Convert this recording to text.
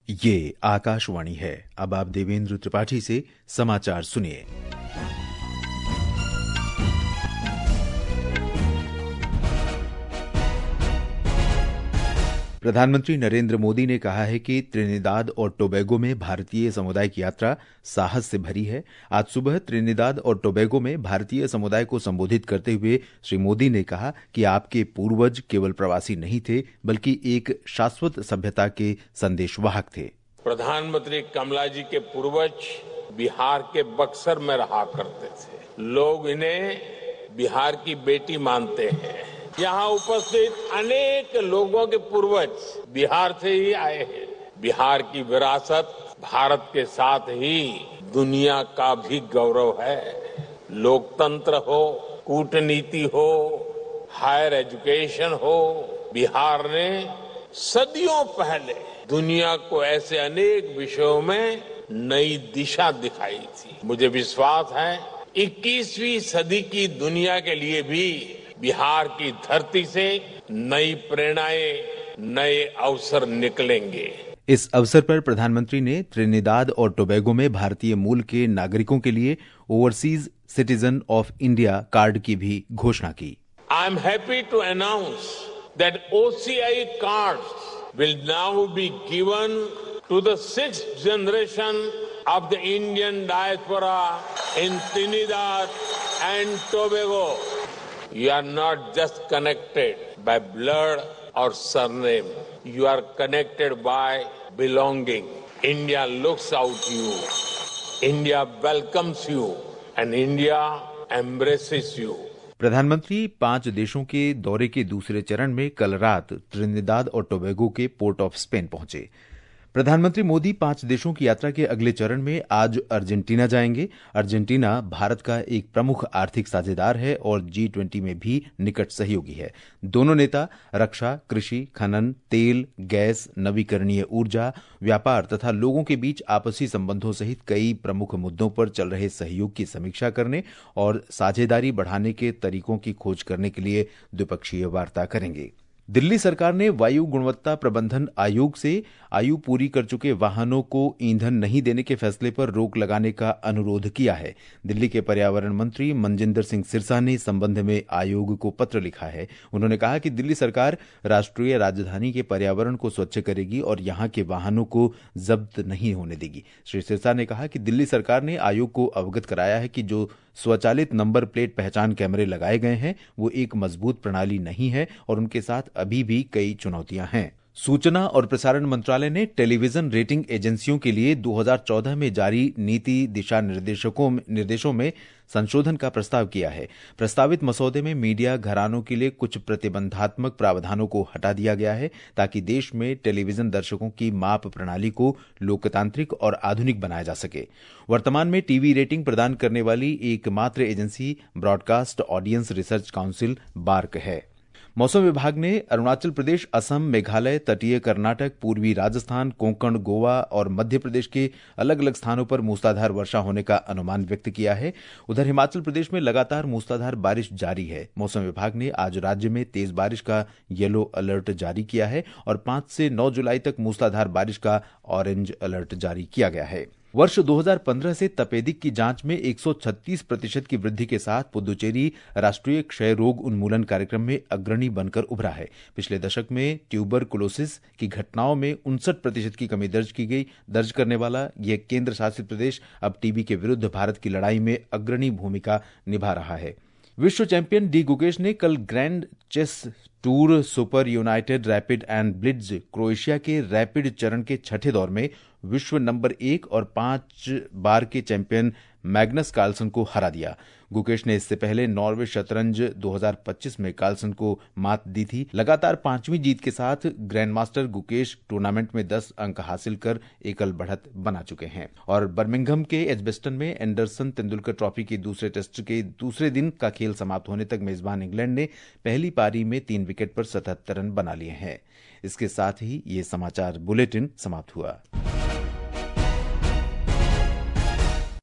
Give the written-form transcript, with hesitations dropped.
ये आकाशवाणी है। अब आप देवेंद्र त्रिपाठी से समाचार सुनिए। प्रधानमंत्री नरेंद्र मोदी ने कहा है कि त्रिनिदाद और टोबैगो में भारतीय समुदाय की यात्रा साहस से भरी है। आज सुबह त्रिनिदाद और टोबैगो में भारतीय समुदाय को संबोधित करते हुए श्री मोदी ने कहा कि आपके पूर्वज केवल प्रवासी नहीं थे, बल्कि एक शाश्वत सभ्यता के संदेशवाहक थे। प्रधानमंत्री कमला जी के पूर्वज बिहार के बक्सर में रहा करते थे। लोग इन्हें बिहार की बेटी मानते हैं। यहाँ उपस्थित अनेक लोगों के पूर्वज बिहार से ही आए हैं। बिहार की विरासत भारत के साथ ही दुनिया का भी गौरव है। लोकतंत्र हो, कूटनीति हो, हायर एजुकेशन हो, बिहार ने सदियों पहले दुनिया को ऐसे अनेक विषयों में नई दिशा दिखाई थी। मुझे विश्वास है 21वीं सदी की दुनिया के लिए भी बिहार की धरती से नई प्रेरणाएं, नए अवसर निकलेंगे। इस अवसर पर प्रधानमंत्री ने त्रिनिदाद और टोबैगो में भारतीय मूल के नागरिकों के लिए overseas citizen of India card की भी घोषणा की। I am happy to announce that OCI cards will now be given to the 6th generation of the Indian diaspora in Trinidad and Tobago. You are not just connected by blood or surname. You are connected by belonging. India looks out to you. India welcomes you and India embraces you. प्रधानमंत्री 5 देशों के दौरे के दूसरे चरण में कल रात त्रिनिदाद और टोबैगो के पोर्ट ऑफ स्पेन पहुंचे। प्रधानमंत्री मोदी 5 देशों की यात्रा के अगले चरण में आज अर्जेंटीना जाएंगे। अर्जेंटीना भारत का एक प्रमुख आर्थिक साझेदार है और G20 में भी निकट सहयोगी है। दोनों नेता रक्षा, कृषि, खनन, तेल, गैस, नवीकरणीय ऊर्जा, व्यापार तथा लोगों के बीच आपसी संबंधों सहित कई प्रमुख मुद्दों पर चल रहे सहयोग की समीक्षा करने और साझेदारी बढ़ाने के तरीकों की खोज करने के लिए द्विपक्षीय वार्ता करेंगे। दिल्ली सरकार ने वायु गुणवत्ता प्रबंधन आयोग से आयु पूरी कर चुके वाहनों को ईंधन नहीं देने के फैसले पर रोक लगाने का अनुरोध किया है। दिल्ली के पर्यावरण मंत्री मनजिंदर सिंह सिरसा ने इस संबंध में आयोग को पत्र लिखा है। उन्होंने कहा कि दिल्ली सरकार राष्ट्रीय राजधानी के पर्यावरण को स्वच्छ करेगी और यहां के वाहनों को जब्त नहीं होने देगी। श्री सिरसा ने कहा कि दिल्ली सरकार ने आयोग को अवगत कराया है कि जो स्वचालित नंबर प्लेट पहचान कैमरे लगाए गए हैं वो एक मजबूत प्रणाली नहीं है और उनके साथ अभी भी कई चुनौतियां हैं। सूचना और प्रसारण मंत्रालय ने टेलीविजन रेटिंग एजेंसियों के लिए 2014 में जारी नीति दिशा निर्देशों में संशोधन का प्रस्ताव किया है। प्रस्तावित मसौदे में मीडिया घरानों के लिए कुछ प्रतिबंधात्मक प्रावधानों को हटा दिया गया है ताकि देश में टेलीविजन दर्शकों की माप प्रणाली को लोकतांत्रिक और आधुनिक बनाया जा सके। वर्तमान में टीवी रेटिंग प्रदान करने वाली एकमात्र agency broadcast audience research council BARC है। मौसम विभाग ने अरुणाचल प्रदेश, असम, मेघालय, तटीय कर्नाटक, पूर्वी राजस्थान, कोंकण, गोवा और मध्य प्रदेश के अलग अलग स्थानों पर मूसलाधार वर्षा होने का अनुमान व्यक्त किया है। उधर हिमाचल प्रदेश में लगातार मूसलाधार बारिश जारी है। मौसम विभाग ने आज राज्य में तेज बारिश का येलो अलर्ट जारी किया है और 5 से 9 जुलाई तक मूसलाधार बारिश का ऑरेंज अलर्ट जारी किया गया है। वर्ष 2015 से तपेदिक की जांच में 136% की वृद्धि के साथ पुदुचेरी राष्ट्रीय क्षय रोग उन्मूलन कार्यक्रम में अग्रणी बनकर उभरा है। पिछले दशक में ट्यूबरकुलोसिस की घटनाओं में 59% की कमी दर्ज करने वाला यह केंद्र शासित प्रदेश अब टीबी के विरुद्ध भारत की लड़ाई में अग्रणी भूमिका निभा रहा है। विश्व चैंपियन डी गुकेश ने कल grand chess tour super united rapid and blitz Croatia के रैपिड चरण के छठे दौर में विश्व नंबर 1 और 5 बार के चैंपियन मैग्नस कार्लसन को हरा दिया। गुकेश ने इससे पहले नॉर्वे शतरंज 2025 में कार्लसन को मात दी थी। लगातार 5वीं जीत के साथ ग्रैंडमास्टर गुकेश टूर्नामेंट में 10 अंक हासिल कर एकल बढ़त बना चुके हैं। और बर्मिंघम के एजबेस्टन में एंडरसन तेंदुलकर ट्रॉफी के दूसरे टेस्ट के दूसरे दिन का खेल समाप्त होने तक मेजबान इंग्लैंड ने पहली पारी में 3 विकेट पर 77 रन बना लिए हैं। इसके साथ ही ये समाचार बुलेटिन समाप्त हुआ।